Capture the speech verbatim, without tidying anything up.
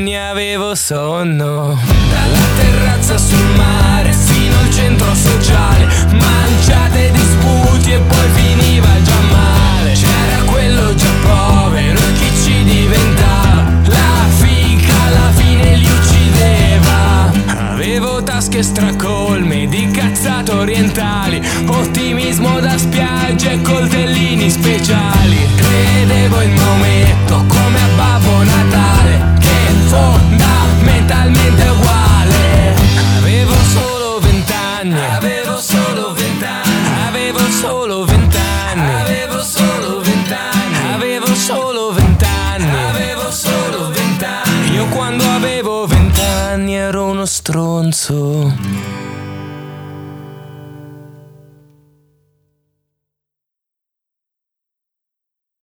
vent'anni avevo sonno. Dalla terrazza sul mare fino al centro sociale, manciate di sputi e poi finiva già male. C'era quello già povero e chi ci diventava, la fica alla fine li uccideva. Avevo tasche stracolme di cazzate orientali, ottimismo da spiaggia e coltellini speciali. Credevo in Maometto come a Babbo Natale, che fondamentalmente è uguale. Avevo solo vent'anni, avevo solo vent'anni, avevo solo vent'anni, avevo solo vent'anni, avevo solo vent'anni, avevo solo vent'anni. Io quando avevo vent'anni ero uno stronzo.